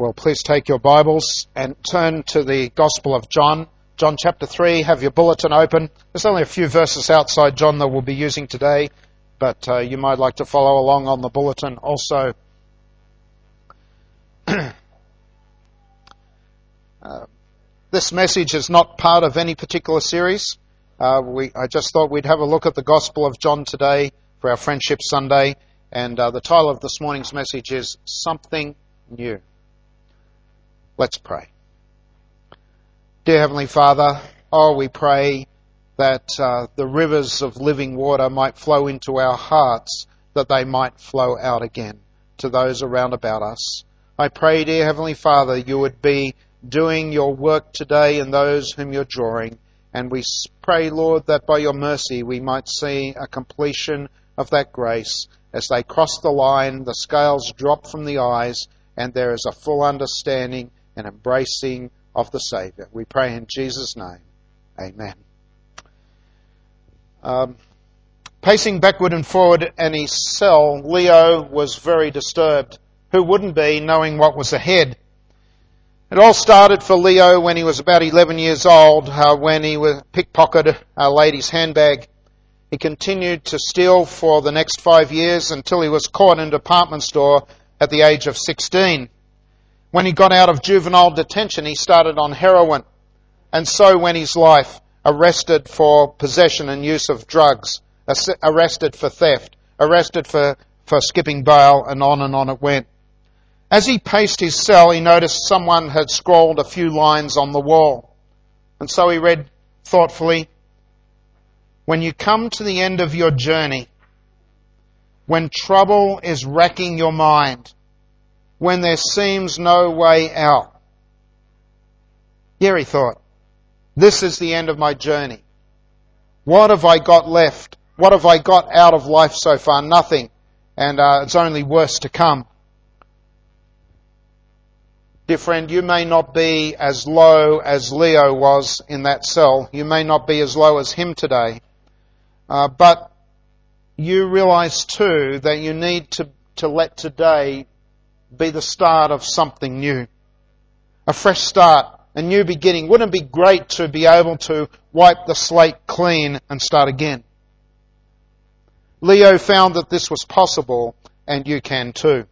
Well, please take your Bibles and turn to the Gospel of John. John chapter 3, have your bulletin open. There's only a few verses outside John that we'll be using today, but you might like to follow along on the bulletin also. This message is not part of any particular series. I just thought we'd have a look at the Gospel of John today for our Friendship Sunday, and the title of this morning's message is Something New. Let's pray. Dear Heavenly Father, we pray that the rivers of living water might flow into our hearts, that they might flow out again to those around about us. I pray, dear Heavenly Father, you would be doing your work today in those whom you're drawing. And we pray, Lord, that by your mercy we might see a completion of that grace. As they cross the line, the scales drop from the eyes, and there is a full understanding and embracing of the Saviour. We pray in Jesus' name. Amen. Pacing backward and forward in his cell, Leo was very disturbed. Who wouldn't be, knowing what was ahead? It all started for Leo when he was about 11 years old, when he pickpocketed a lady's handbag. He continued to steal for the next 5 years until he was caught in a department store at the age of 16. When he got out of juvenile detention, he started on heroin, and so went his life, arrested for possession and use of drugs, arrested for theft, arrested for skipping bail, and on it went. As he paced his cell, he noticed someone had scrawled a few lines on the wall. And so he read thoughtfully, "When you come to the end of your journey, when trouble is racking your mind, when there seems no way out." Yeah, he thought, this is the end of my journey. What have I got left? What have I got out of life so far? Nothing. And it's only worse to come. Dear friend, you may not be as low as Leo was in that cell. You may not be as low as him today. But you realize too that you need to let today be the start of something new. A fresh start, a new beginning. Wouldn't it be great to be able to wipe the slate clean and start again? Leo found that this was possible, and you can too.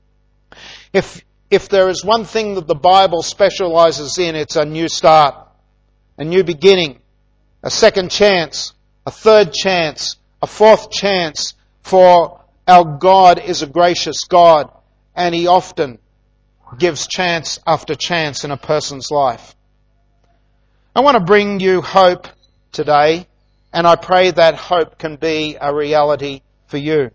If there is one thing that the Bible specializes in, it's a new start, a new beginning, a second chance, a third chance, a fourth chance, for our God is a gracious God, and He often gives chance after chance in a person's life. I want to bring you hope today, and I pray that hope can be a reality for you.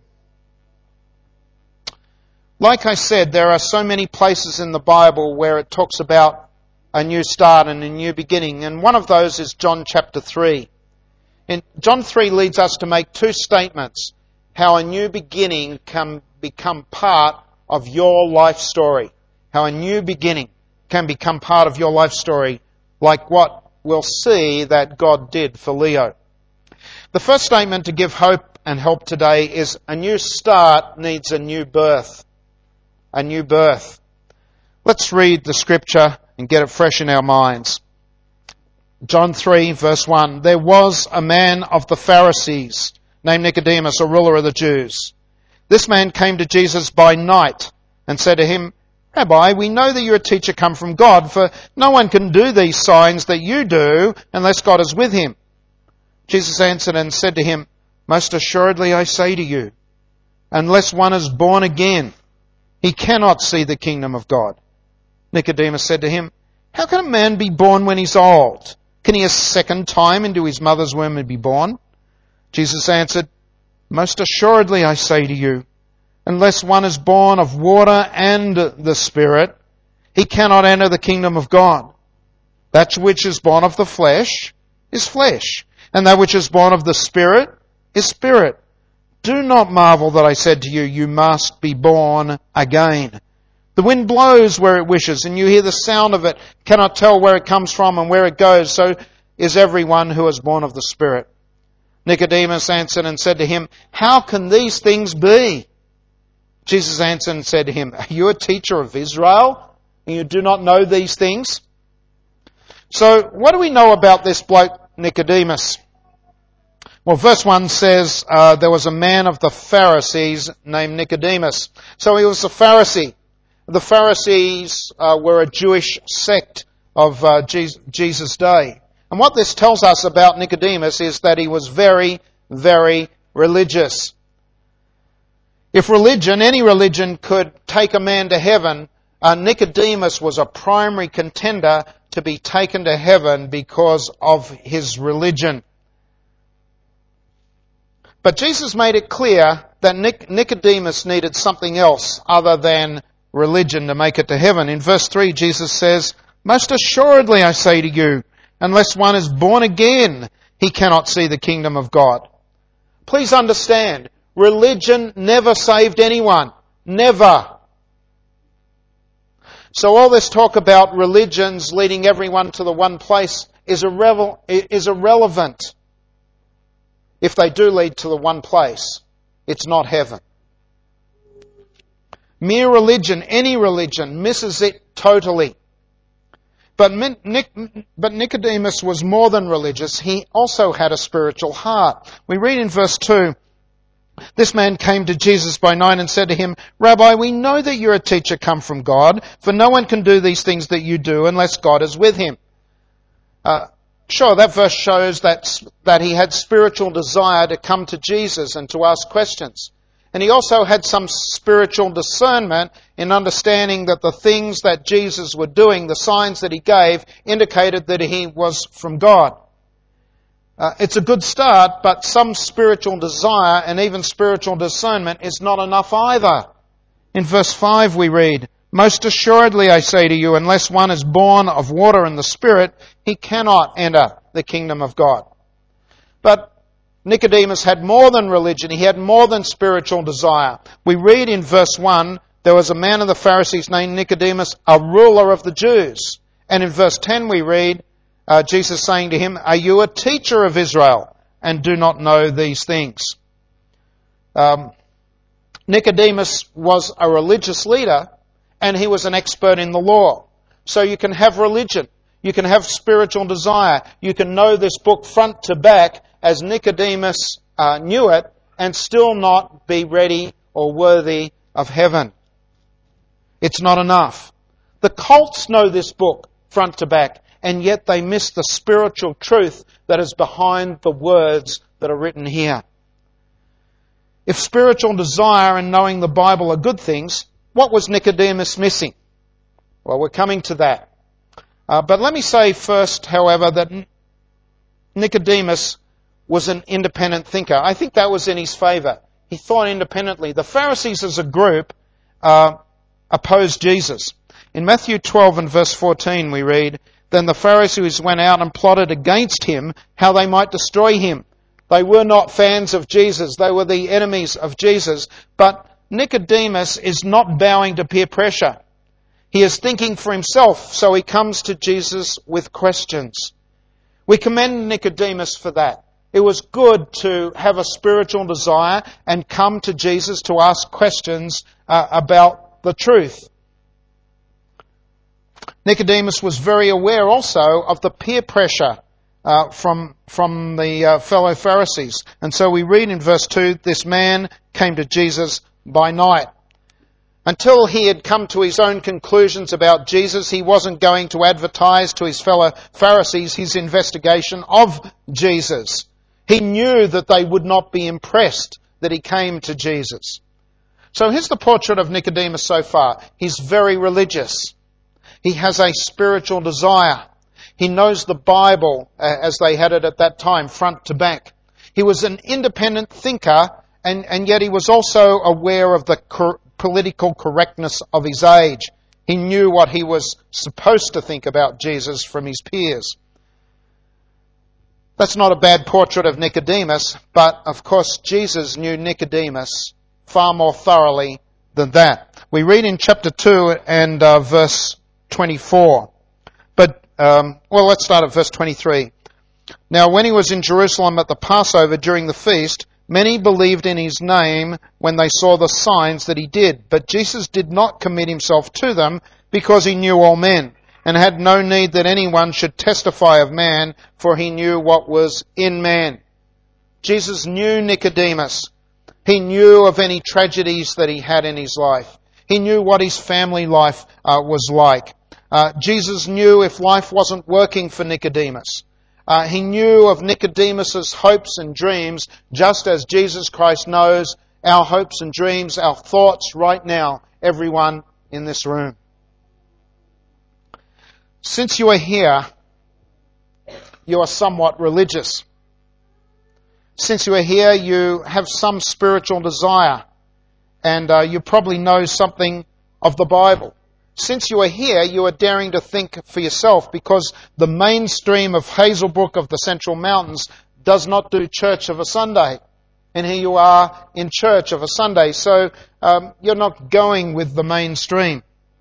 Like I said, there are so many places in the Bible where it talks about a new start and a new beginning, and one of those is John chapter 3. And John 3 leads us to make two statements, how a new beginning can become part of your life story. How a new beginning can become part of your life story, like what we'll see that God did for Leo. The first statement to give hope and help today is a new start needs a new birth. A new birth. Let's read the scripture and get it fresh in our minds. John 3 verse 1. There was a man of the Pharisees named Nicodemus, a ruler of the Jews. This man came to Jesus by night and said to him, "Rabbi, we know that you're a teacher come from God, for no one can do these signs that you do unless God is with him." Jesus answered and said to him, "Most assuredly I say to you, unless one is born again, he cannot see the kingdom of God." Nicodemus said to him, "How can a man be born when he's old? Can he a second time into his mother's womb and be born?" Jesus answered, "Most assuredly I say to you, unless one is born of water and the Spirit, he cannot enter the kingdom of God. That which is born of the flesh is flesh, and that which is born of the Spirit is spirit. Do not marvel that I said to you, you must be born again. The wind blows where it wishes, and you hear the sound of it, cannot tell where it comes from and where it goes. So is everyone who is born of the Spirit." Nicodemus answered and said to him, "How can these things be?" Jesus answered and said to him, "Are you a teacher of Israel and you do not know these things? So, what do we know about this bloke Nicodemus? Well, verse 1 says, there was a man of the Pharisees named Nicodemus. So he was a Pharisee. The Pharisees were a Jewish sect of Jesus' day. And what this tells us about Nicodemus is that he was very, very religious. If religion, any religion, could take a man to heaven, Nicodemus was a primary contender to be taken to heaven because of his religion. But Jesus made it clear that Nicodemus needed something else other than religion to make it to heaven. In verse 3, Jesus says, "Most assuredly I say to you, unless one is born again, he cannot see the kingdom of God." Please understand, religion never saved anyone. Never. So all this talk about religions leading everyone to the one place is irrelevant. If they do lead to the one place, it's not heaven. Mere religion, any religion, misses it totally. But Nicodemus was more than religious. He also had a spiritual heart. We read in verse 2, "This man came to Jesus by night and said to him, 'Rabbi, we know that you're a teacher come from God, for no one can do these things that you do unless God is with him.'" Sure, that verse shows that he had spiritual desire to come to Jesus and to ask questions. And he also had some spiritual discernment in understanding that the things that Jesus were doing, the signs that he gave, indicated that he was from God. It's a good start, but some spiritual desire and even spiritual discernment is not enough either. In verse 5 we read, "Most assuredly I say to you, unless one is born of water and the Spirit, he cannot enter the kingdom of God." But Nicodemus had more than religion. He had more than spiritual desire. We read in verse 1, "There was a man of the Pharisees named Nicodemus, a ruler of the Jews." And in verse 10 we read, Jesus saying to him, "Are you a teacher of Israel and do not know these things?" Nicodemus was a religious leader and he was an expert in the law. So you can have religion, you can have spiritual desire, you can know this book front to back as Nicodemus knew it, and still not be ready or worthy of heaven. It's not enough. The cults know this book front to back, and yet they miss the spiritual truth that is behind the words that are written here. If spiritual desire and knowing the Bible are good things, what was Nicodemus missing? Well, we're coming to that. But let me say first, however, that Nicodemus was an independent thinker. I think that was in his favour. He thought independently. The Pharisees as a group opposed Jesus. In Matthew 12 and verse 14 we read, "Then the Pharisees went out and plotted against him how they might destroy him." They were not fans of Jesus. They were the enemies of Jesus. But Nicodemus is not bowing to peer pressure. He is thinking for himself, so he comes to Jesus with questions. We commend Nicodemus for that. It was good to have a spiritual desire and come to Jesus to ask questions about the truth. Nicodemus was very aware also of the peer pressure from the fellow Pharisees. And so we read in verse 2, "This man came to Jesus by night." Until he had come to his own conclusions about Jesus, he wasn't going to advertise to his fellow Pharisees his investigation of Jesus. He knew that they would not be impressed that he came to Jesus. So here's the portrait of Nicodemus so far. He's very religious. He has a spiritual desire. He knows the Bible, as they had it at that time, front to back. He was an independent thinker, and yet he was also aware of the political correctness of his age. He knew what he was supposed to think about Jesus from his peers. That's not a bad portrait of Nicodemus, but of course Jesus knew Nicodemus far more thoroughly than that. We read in chapter 2 and verse 24. Let's start at verse 23. "Now when he was in Jerusalem at the Passover during the feast, many believed in his name when they saw the signs that he did. But Jesus did not commit himself to them because he knew all men, and had no need that anyone should testify of man, for he knew what was in man. Jesus knew Nicodemus. He knew of any tragedies that he had in his life. He knew what his family life was like. Jesus knew if life wasn't working for Nicodemus. He knew of Nicodemus's hopes and dreams, just as Jesus Christ knows our hopes and dreams, our thoughts right now, everyone in this room. Since you are here, you are somewhat religious. Since you are here, you have some spiritual desire, and you probably know something of the Bible. Since you are here, you are daring to think for yourself, because the mainstream of Hazelbrook of the Central Mountains does not do church of a Sunday. And here you are in church of a Sunday, so you're not going with the mainstream.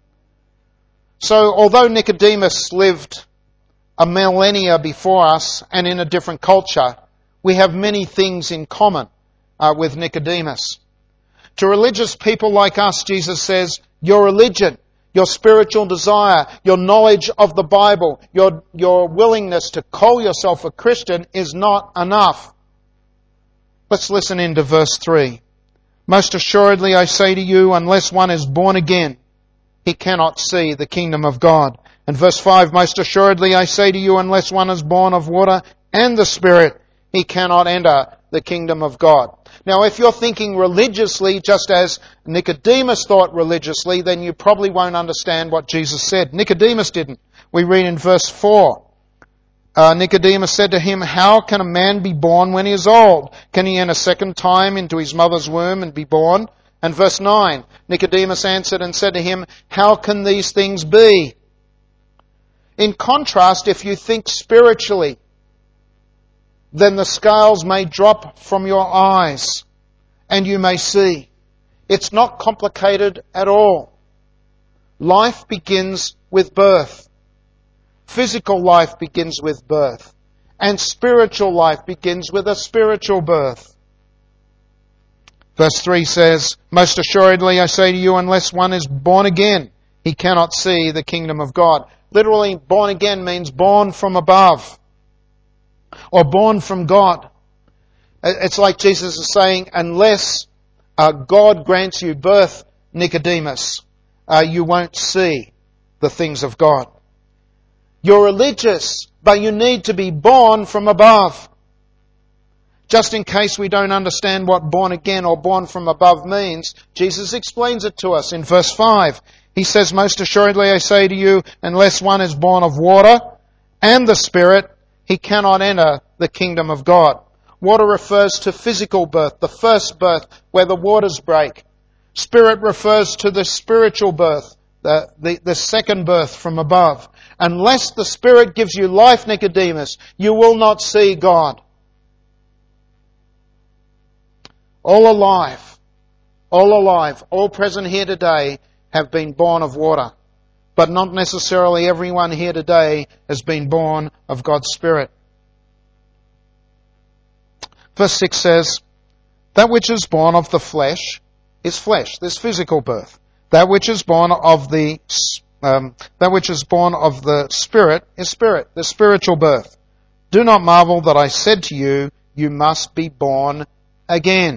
So although Nicodemus lived a millennia before us and in a different culture, we have many things in common with Nicodemus. To religious people like us, Jesus says, your religion, your spiritual desire, your knowledge of the Bible, your willingness to call yourself a Christian is not enough. Let's listen into verse 3. Most assuredly I say to you, unless one is born again, he cannot see the kingdom of God. And verse 5, most assuredly I say to you, unless one is born of water and the Spirit, he cannot enter the kingdom of God. Now, if you're thinking religiously, just as Nicodemus thought religiously, then you probably won't understand what Jesus said. Nicodemus didn't. We read in verse 4, Nicodemus said to him, how can a man be born when he is old? Can he enter a second time into his mother's womb and be born? And verse 9, Nicodemus answered and said to him, how can these things be? In contrast, if you think spiritually, then the scales may drop from your eyes and you may see. It's not complicated at all. Life begins with birth. Physical life begins with birth. And spiritual life begins with a spiritual birth. Verse 3 says, most assuredly I say to you, unless one is born again, he cannot see the kingdom of God. Literally, born again means born from above, or born from God. It's like Jesus is saying, unless God grants you birth, Nicodemus, you won't see the things of God. You're religious, but you need to be born from above. Just in case we don't understand what born again or born from above means, Jesus explains it to us in verse 5. He says, most assuredly I say to you, unless one is born of water and the Spirit, he cannot enter the kingdom of God. Water refers to physical birth, the first birth where the waters break. Spirit refers to the spiritual birth, the second birth from above. Unless the Spirit gives you life, Nicodemus, you will not see God. All alive, all present here today have been born of water. But not necessarily everyone here today has been born of God's Spirit. Verse 6 says, that which is born of the flesh is flesh, this physical birth. That which is born of the Spirit is spirit, the spiritual birth. Do not marvel that I said to you, you must be born again.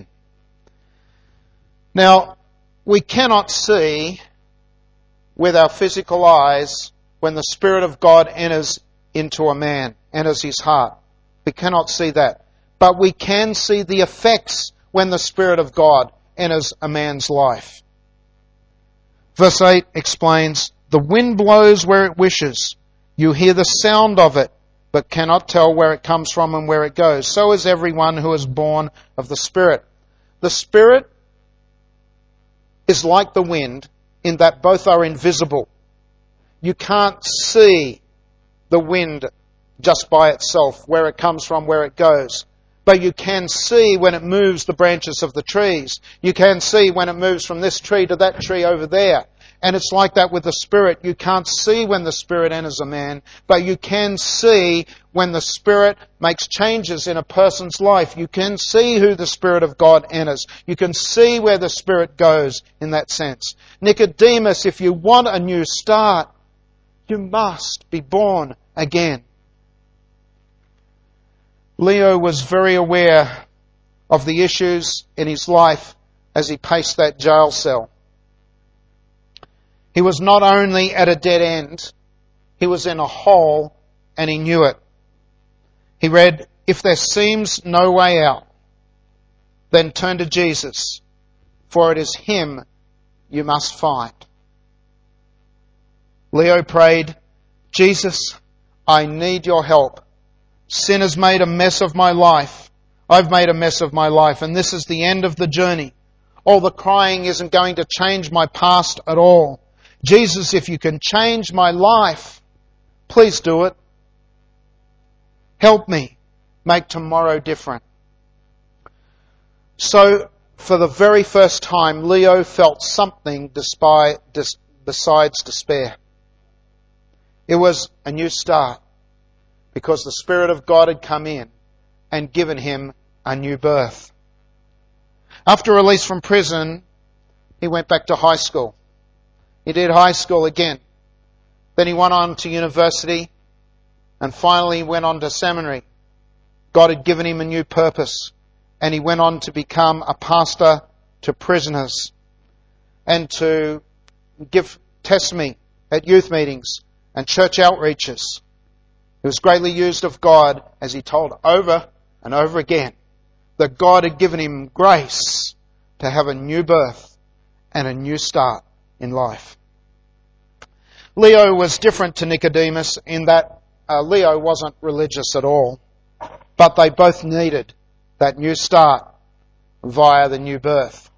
Now, we cannot see with our physical eyes when the Spirit of God enters into a man, enters his heart. We cannot see that. But we can see the effects when the Spirit of God enters a man's life. Verse 8 explains, the wind blows where it wishes. You hear the sound of it, but cannot tell where it comes from and where it goes. So is everyone who is born of the Spirit. The Spirit is like the wind in that both are invisible. You can't see the wind just by itself, where it comes from, where it goes. But you can see when it moves the branches of the trees. You can see when it moves from this tree to that tree over there. And it's like that with the Spirit. You can't see when the Spirit enters a man, but you can see when the Spirit makes changes in a person's life. You can see who the Spirit of God enters. You can see where the Spirit goes in that sense. Nicodemus, if you want a new start, you must be born again. Leo was very aware of the issues in his life as he paced that jail cell. He was not only at a dead end, he was in a hole and he knew it. He read, "If there seems no way out, then turn to Jesus, for it is Him you must find." Leo prayed, "Jesus, I need your help. Sin has made a mess of my life. I've made a mess of my life, and this is the end of the journey. All the crying isn't going to change my past at all. Jesus, if you can change my life, please do it. Help me make tomorrow different." So, for the very first time, Leo felt something besides despair. It was a new start, because the Spirit of God had come in and given him a new birth. After release from prison, he went back to high school. He did high school again. Then he went on to university, and finally went on to seminary. God had given him a new purpose, and he went on to become a pastor to prisoners and to give testimony at youth meetings and church outreaches. He was greatly used of God as he told over and over again that God had given him grace to have a new birth and a new start in life. Leo was different to Nicodemus in that Leo wasn't religious at all, but they both needed that new start via the new birth.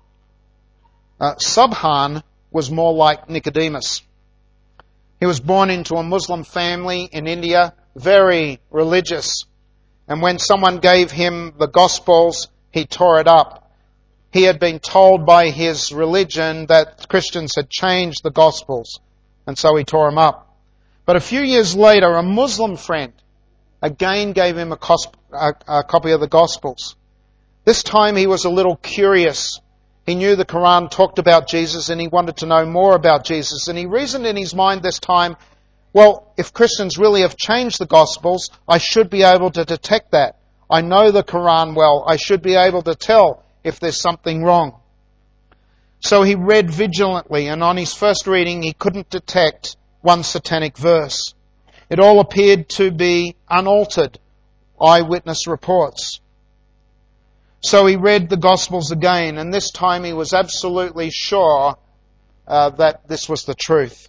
Subhan was more like Nicodemus. He was born into a Muslim family in India, very religious. And when someone gave him the Gospels, he tore it up. He had been told by his religion that Christians had changed the Gospels, and so he tore them up. But a few years later, a Muslim friend again gave him a copy of the Gospels. This time he was a little curious. He knew the Quran talked about Jesus and he wanted to know more about Jesus. And he reasoned in his mind this time, well, if Christians really have changed the Gospels, I should be able to detect that. I know the Quran well. I should be able to tell if there's something wrong. So he read vigilantly, and on his first reading he couldn't detect one satanic verse. It all appeared to be unaltered eyewitness reports. So he read the Gospels again, and this time he was absolutely sure that this was the truth.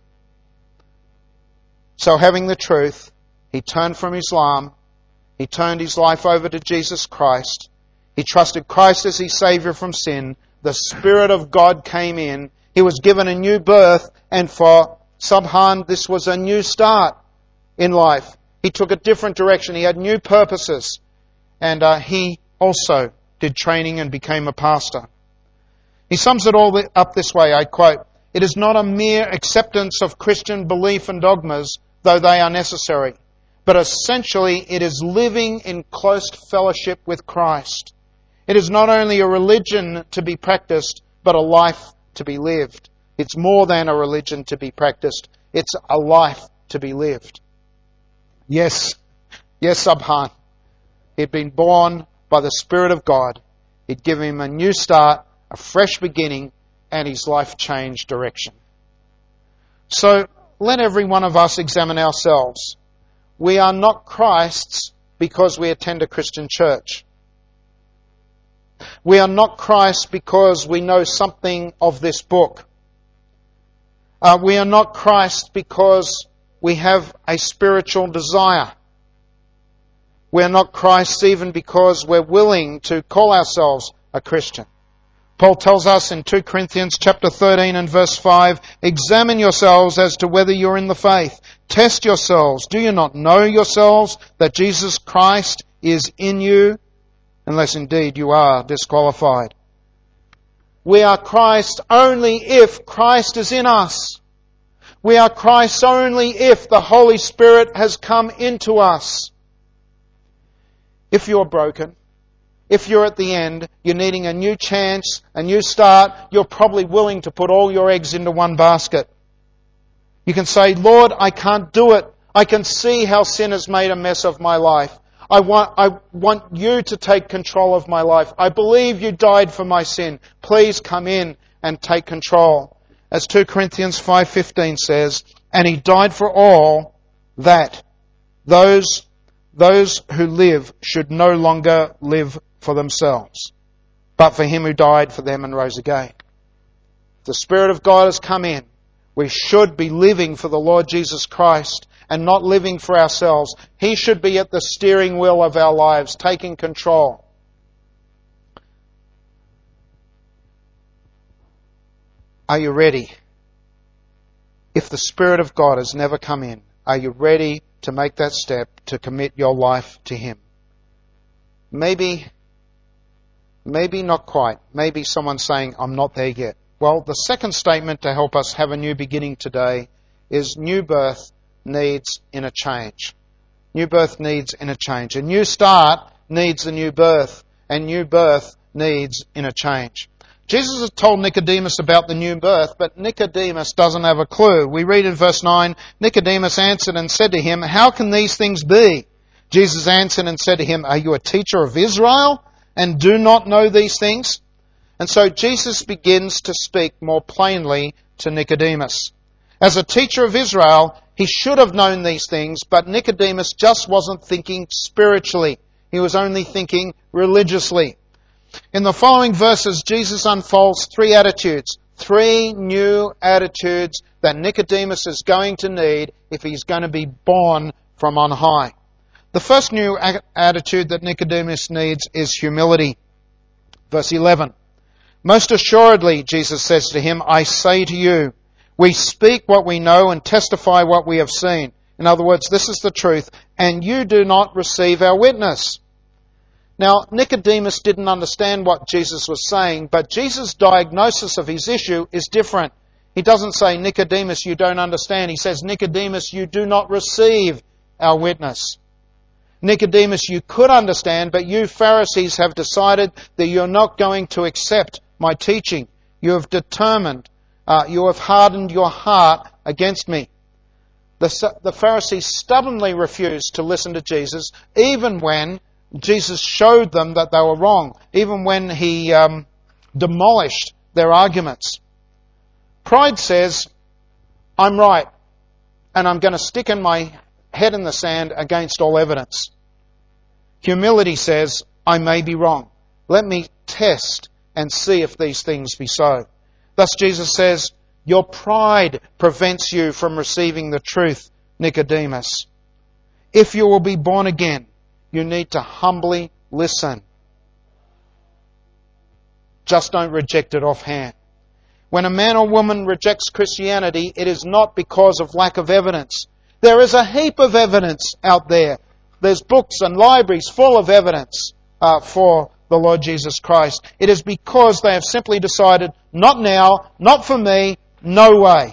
So having the truth, he turned from Islam, he turned his life over to Jesus Christ, he trusted Christ as his Saviour from sin, the Spirit of God came in, he was given a new birth, and for Subhan this was a new start in life. He took a different direction, he had new purposes, and he also did training and became a pastor. He sums it all up this way, I quote, "It is not a mere acceptance of Christian belief and dogmas, though they are necessary, but essentially it is living in close fellowship with Christ. It is not only a religion to be practiced, but a life to be lived. It's more than a religion to be practiced, it's a life to be lived." Yes, Subhan. He'd been born by the Spirit of God. He'd given him a new start, a fresh beginning, and his life changed direction. So let every one of us examine ourselves. We are not Christ's because we attend a Christian church. We are not Christ's because we know something of this book. We are not Christ's because we have a spiritual desire. We are not Christ's even because we're willing to call ourselves a Christian. Paul tells us in 2 Corinthians chapter 13 and verse 5, "Examine yourselves as to whether you're in the faith. Test yourselves. Do you not know yourselves that Jesus Christ is in you? Unless indeed you are disqualified." We are Christ only if Christ is in us. We are Christ's only if the Holy Spirit has come into us. If you're broken, if you're at the end, you're needing a new chance, a new start, you're probably willing to put all your eggs into one basket. You can say, Lord, I can't do it. I can see how sin has made a mess of my life. I want you to take control of my life. I believe you died for my sin. Please come in and take control. As 2 Corinthians 5:15 says, and He died for all that those who live should no longer live for themselves, but for Him who died for them and rose again. The Spirit of God has come in. We should be living for the Lord Jesus Christ and not living for ourselves. He should be at the steering wheel of our lives, taking control. Are you ready? If the Spirit of God has never come in, are you ready to make that step to commit your life to Him? Maybe not quite. Maybe someone's saying, I'm not there yet. Well, the second statement to help us have a new beginning today is new birth needs inner change. New birth needs inner change. A new start needs a new birth, and new birth needs inner change. Jesus has told Nicodemus about the new birth, but Nicodemus doesn't have a clue. We read in verse 9, Nicodemus answered and said to him, how can these things be? Jesus answered and said to him, are you a teacher of Israel and do not know these things? And so Jesus begins to speak more plainly to Nicodemus. As a teacher of Israel, he should have known these things, but Nicodemus just wasn't thinking spiritually. He was only thinking religiously. In the following verses, Jesus unfolds three attitudes, three new attitudes that Nicodemus is going to need if he's going to be born from on high. The first new attitude that Nicodemus needs is humility. Verse 11. Most assuredly, Jesus says to him, I say to you, we speak what we know and testify what we have seen. In other words, this is the truth, and you do not receive our witness. Now, Nicodemus didn't understand what Jesus was saying, but Jesus' diagnosis of his issue is different. He doesn't say, Nicodemus, you don't understand. He says, Nicodemus, you do not receive our witness. Nicodemus, you could understand, but you Pharisees have decided that you're not going to accept my teaching. You have determined, you have hardened your heart against me. The Pharisees stubbornly refused to listen to Jesus, even when Jesus showed them that they were wrong, even when He demolished their arguments. Pride says, I'm right, and I'm going to stick in my head in the sand against all evidence. Humility says, I may be wrong. Let me test and see if these things be so. Thus Jesus says, your pride prevents you from receiving the truth, Nicodemus. If you will be born again, you need to humbly listen. Just don't reject it offhand. When a man or woman rejects Christianity, it is not because of lack of evidence. There is a heap of evidence out there. There's books and libraries full of evidence for the Lord Jesus Christ. It is because they have simply decided, not now, not for me, no way.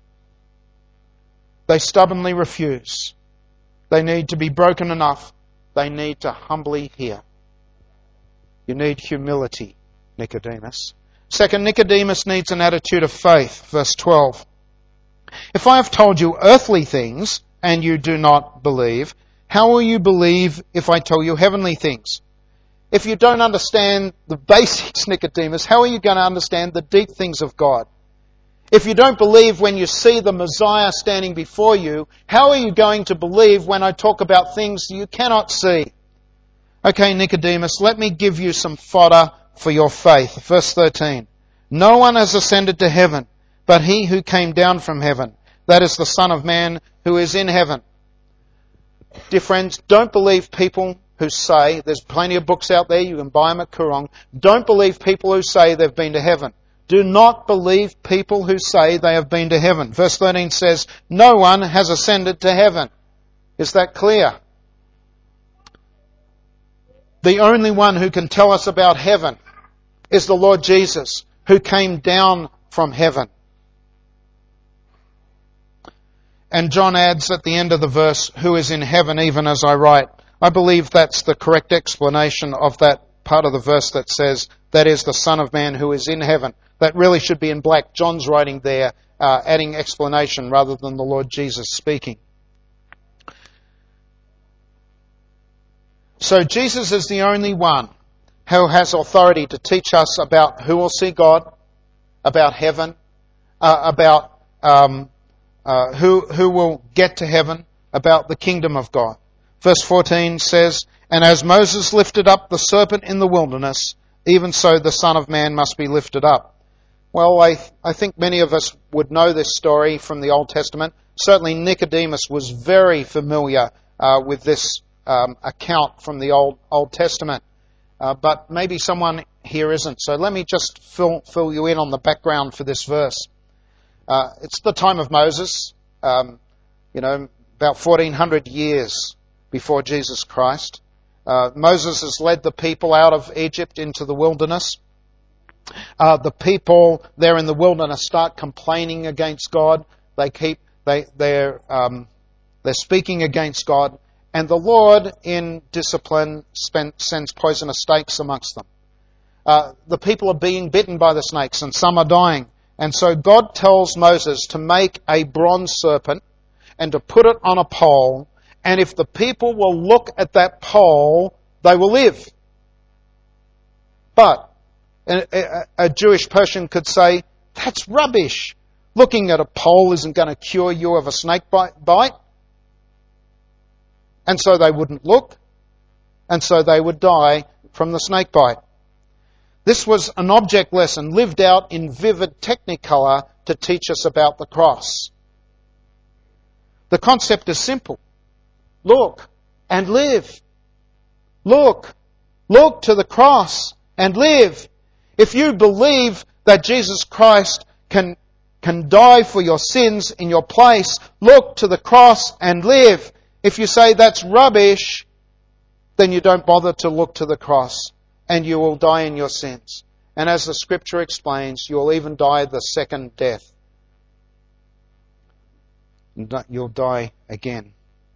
They stubbornly refuse. They need to be broken enough. They need to humbly hear. You need humility, Nicodemus. Second, Nicodemus needs an attitude of faith. Verse 12. If I have told you earthly things and you do not believe, how will you believe if I tell you heavenly things? If you don't understand the basics, Nicodemus, how are you going to understand the deep things of God? If you don't believe when you see the Messiah standing before you, how are you going to believe when I talk about things you cannot see? Okay, Nicodemus, let me give you some fodder for your faith. Verse 13. No one has ascended to heaven, but He who came down from heaven. That is the Son of Man who is in heaven. Dear friends, don't believe people who say, there's plenty of books out there, you can buy them at Koorong. Don't believe people who say they've been to heaven. Do not believe people who say they have been to heaven. Verse 13 says, no one has ascended to heaven. Is that clear? The only one who can tell us about heaven is the Lord Jesus, who came down from heaven. And John adds at the end of the verse, who is in heaven even as I write. I believe that's the correct explanation of that part of the verse that says, that is the Son of Man who is in heaven. That really should be in black. John's writing there, adding explanation rather than the Lord Jesus speaking. So Jesus is the only one who has authority to teach us about who will see God, about heaven, about who will get to heaven, about the kingdom of God. Verse 14 says, and as Moses lifted up the serpent in the wilderness, even so the Son of Man must be lifted up. Well, I think many of us would know this story from the Old Testament. Certainly Nicodemus was very familiar with this account from the Old Testament. But maybe someone here isn't. So let me just fill you in on the background for this verse. It's the time of Moses, about 1400 years before Jesus Christ. Moses has led the people out of Egypt into the wilderness. The people there in the wilderness start complaining against God. They're speaking against God. And the Lord, in discipline, sends poisonous snakes amongst them. The people are being bitten by the snakes, and some are dying. And so God tells Moses to make a bronze serpent and to put it on a pole. And if the people will look at that pole, they will live. But a Jewish person could say, that's rubbish. Looking at a pole isn't going to cure you of a snake bite. And so they wouldn't look, and so they would die from the snake bite. This was an object lesson lived out in vivid technicolor to teach us about the cross. The concept is simple. Look and live. Look to the cross and live. If you believe that Jesus Christ can die for your sins in your place, look to the cross and live. If you say that's rubbish, then you don't bother to look to the cross, and you will die in your sins. And as the Scripture explains, you will even die the second death. You'll die again.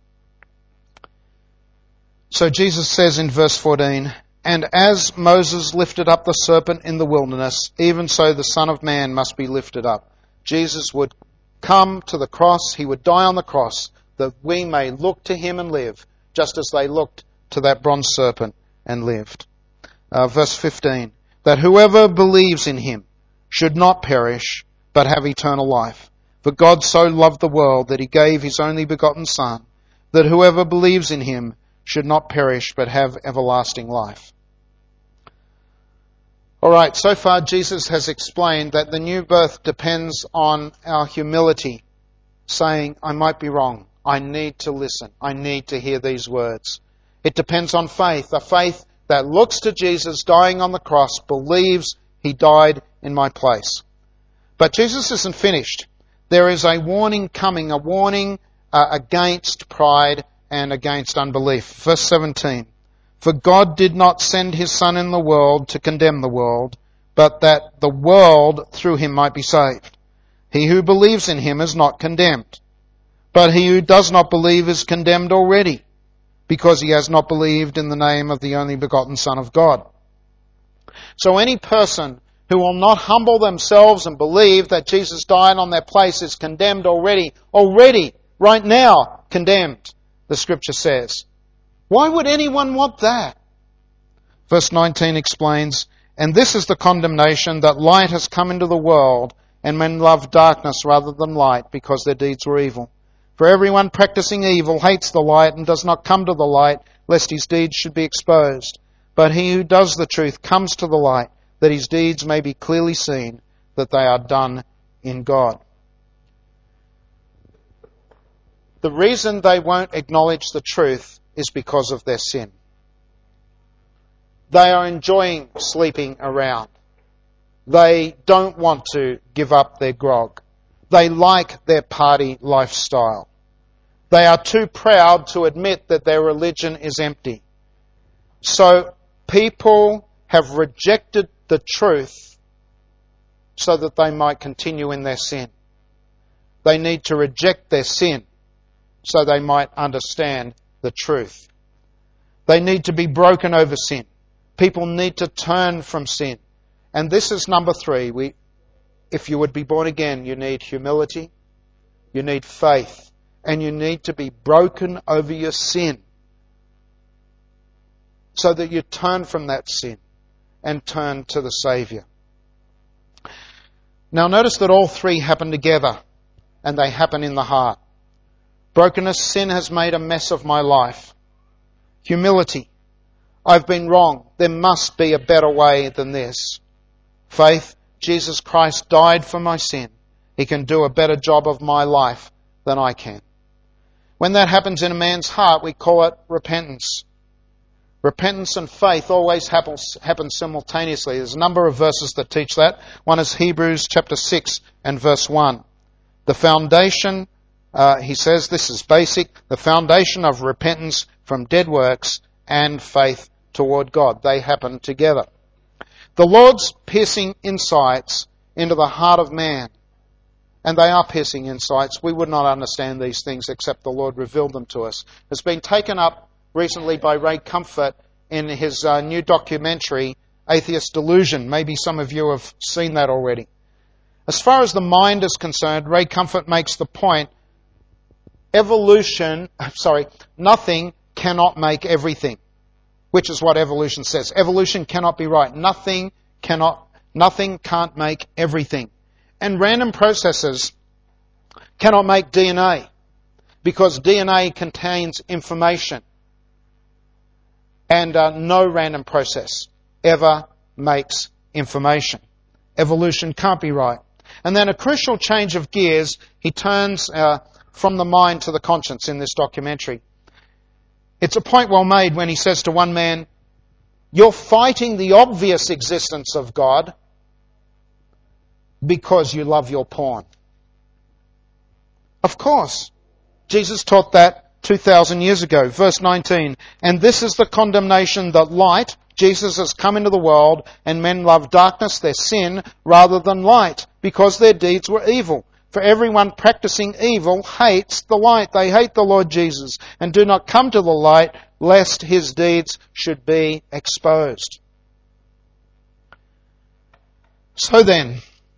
So Jesus says in verse 14, and as Moses lifted up the serpent in the wilderness, even so the Son of Man must be lifted up. Jesus would come to the cross, he would die on the cross, that we may look to him and live, just as they looked to that bronze serpent and lived. Verse 15, that whoever believes in him should not perish, but have eternal life. For God so loved the world that he gave his only begotten Son, that whoever believes in him should not perish, but have everlasting life. All right, so far Jesus has explained that the new birth depends on our humility, saying, I might be wrong. I need to listen. I need to hear these words. It depends on faith, a faith that looks to Jesus dying on the cross, believes he died in my place. But Jesus isn't finished. There is a warning coming, a warning against pride and against unbelief. Verse 17, for God did not send his Son in the world to condemn the world, but that the world through him might be saved. He who believes in him is not condemned. But he who does not believe is condemned already, because he has not believed in the name of the only begotten Son of God. So any person who will not humble themselves and believe that Jesus died on their place is condemned already, right now, condemned, the Scripture says. Why would anyone want that? Verse 19 explains, and this is the condemnation, that light has come into the world, and men love darkness rather than light, because their deeds were evil. For everyone practicing evil hates the light and does not come to the light, lest his deeds should be exposed. But he who does the truth comes to the light, that his deeds may be clearly seen, that they are done in God. The reason they won't acknowledge the truth is because of their sin. They are enjoying sleeping around. They don't want to give up their grog. They like their party lifestyle. They are too proud to admit that their religion is empty. So people have rejected the truth so that they might continue in their sin. They need to reject their sin so they might understand the truth. They need to be broken over sin. People need to turn from sin. And this is number 3. If you would be born again, you need humility, you need faith, and you need to be broken over your sin so that you turn from that sin and turn to the Saviour. Now notice that all 3 happen together, and they happen in the heart. Brokenness, sin has made a mess of my life. Humility, I've been wrong. There must be a better way than this. Faith, Jesus Christ died for my sin. He can do a better job of my life than I can. When that happens in a man's heart, we call it repentance. Repentance and faith always happen simultaneously. There's a number of verses that teach that. One is Hebrews chapter 6 and verse 1. The foundation, he says, this is basic, the foundation of repentance from dead works and faith toward God. They happen together. The Lord's piercing insights into the heart of man, and they are piercing insights. We would not understand these things except the Lord revealed them to us. Has been taken up recently by Ray Comfort in his new documentary, Atheist Delusion. Maybe some of you have seen that already. As far as the mind is concerned, Ray Comfort makes the point, nothing cannot make everything, which is what evolution says. Evolution cannot be right. Nothing can't make everything. And random processes cannot make DNA, because DNA contains information. And no random process ever makes information. Evolution can't be right. And then a crucial change of gears, he turns from the mind to the conscience in this documentary. It's a point well made when he says to one man, you're fighting the obvious existence of God because you love your porn. Of course. Jesus taught that 2,000 years ago. Verse 19, and this is the condemnation that light, Jesus has come into the world, and men love darkness, their sin, rather than light, because their deeds were evil. For everyone practicing evil hates the light. They hate the Lord Jesus, and do not come to the light, lest his deeds should be exposed. So then,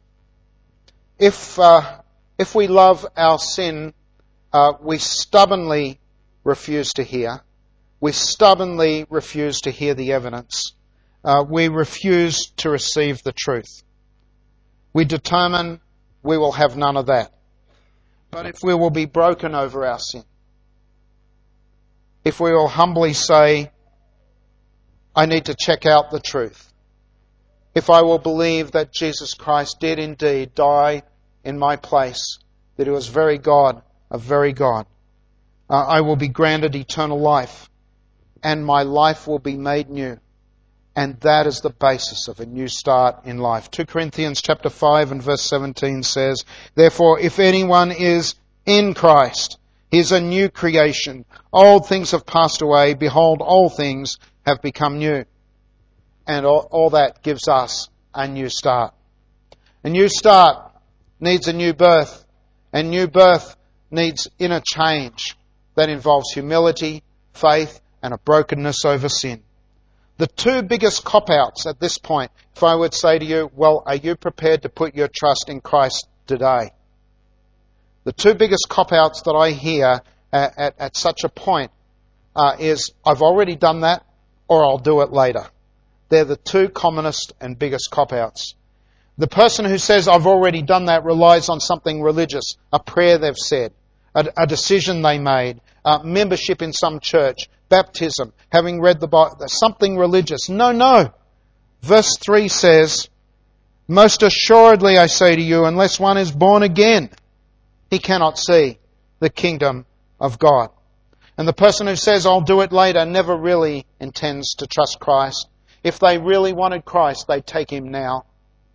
if we love our sin, we stubbornly refuse to hear. We stubbornly refuse to hear the evidence. We refuse to receive the truth. We determine we will have none of that. But if we will be broken over our sin, if we will humbly say, I need to check out the truth, if I will believe that Jesus Christ did indeed die in my place, that he was very God, a very God, I will be granted eternal life, and my life will be made new. And that is the basis of a new start in life. 2 Corinthians chapter 5 and verse 17 says, therefore, if anyone is in Christ, he is a new creation. Old things have passed away. Behold, all things have become new. And all that gives us a new start. A new start needs a new birth. And new birth needs inner change that involves humility, faith, and a brokenness over sin. The 2 biggest cop-outs at this point, if I would say to you, well, are you prepared to put your trust in Christ today? The 2 biggest cop-outs that I hear at such a point is, I've already done that, or I'll do it later. They're the 2 commonest and biggest cop-outs. The person who says, I've already done that, relies on something religious, a prayer they've said, a decision they made, membership in some church, baptism, having read the Bible, something religious. No. Verse 3 says, most assuredly I say to you, unless one is born again, he cannot see the kingdom of God. And the person who says, I'll do it later, never really intends to trust Christ. If they really wanted Christ, they'd take him now.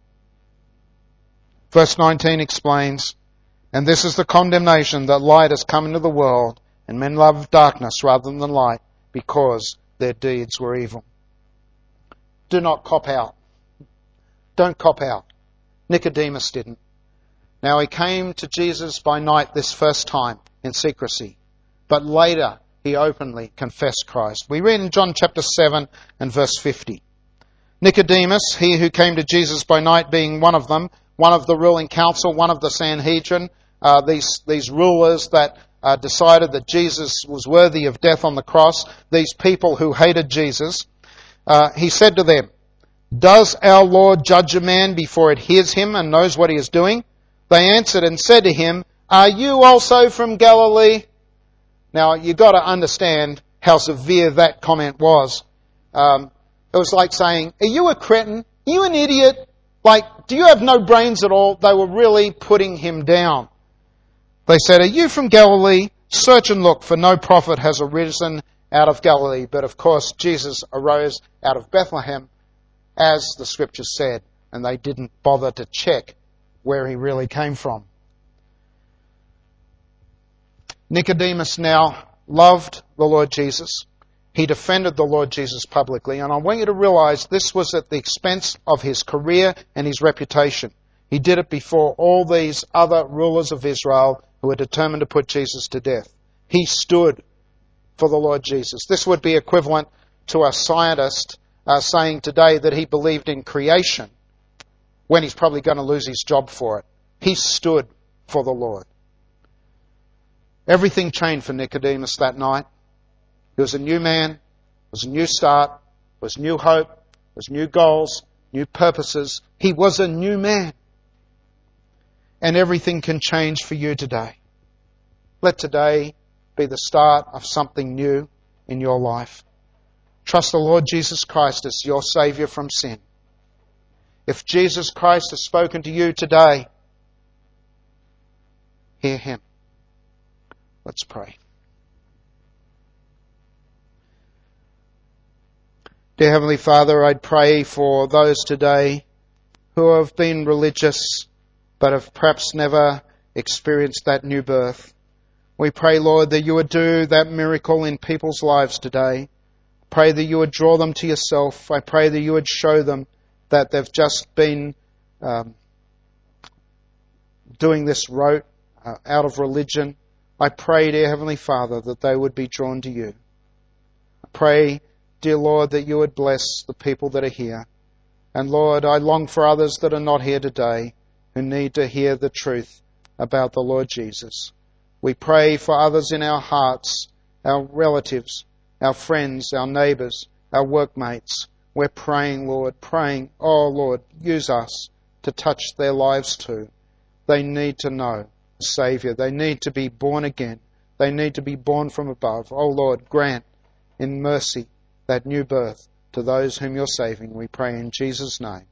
Verse 19 explains, and this is the condemnation, that light has come into the world, and men love darkness rather than light, because their deeds were evil. Do not cop out. Don't cop out. Nicodemus didn't. Now he came to Jesus by night this first time in secrecy. but later he openly confessed Christ. We read in John chapter 7 and verse 50. Nicodemus, he who came to Jesus by night, being one of them, one of the ruling council, one of the Sanhedrin, these rulers that decided that Jesus was worthy of death on the cross, these people who hated Jesus, he said to them, "Does our Lord judge a man before it hears him and knows what he is doing?" They answered and said to him, "Are you also from Galilee?" Now, you've got to understand how severe that comment was. It was like saying, "Are you a cretin? Are you an idiot? Like, do you have no brains at all?" They were really putting him down. They said, "Are you from Galilee? Search and look, for no prophet has arisen out of Galilee." But of course, Jesus arose out of Bethlehem, as the Scriptures said, and they didn't bother to check where he really came from. Nicodemus now loved the Lord Jesus. He defended the Lord Jesus publicly, and I want you to realize this was at the expense of his career and his reputation. He did it before all these other rulers of Israel who were determined to put Jesus to death. He stood for the Lord Jesus. This would be equivalent to a scientist saying today that he believed in creation when he's probably going to lose his job for it. He stood for the Lord. Everything changed for Nicodemus that night. He was a new man. It was a new start. It was new hope. It was new goals, new purposes. He was a new man. And everything can change for you today. Let today be the start of something new in your life. Trust the Lord Jesus Christ as your Saviour from sin. If Jesus Christ has spoken to you today, hear Him. Let's pray. Dear Heavenly Father, I'd pray for those today who have been religious but have perhaps never experienced that new birth. We pray, Lord, that you would do that miracle in people's lives today. Pray that you would draw them to yourself. I pray that you would show them that they've just been doing this rote out of religion. I pray, dear Heavenly Father, that they would be drawn to you. I pray, dear Lord, that you would bless the people that are here. And Lord, I long for others that are not here today who need to hear the truth about the Lord Jesus. We pray for others in our hearts, our relatives, our friends, our neighbours, our workmates. We're praying, Lord, praying, oh Lord, use us to touch their lives too. They need to know the Saviour. They need to be born again. They need to be born from above. Oh Lord, grant in mercy that new birth to those whom you're saving. We pray in Jesus' name.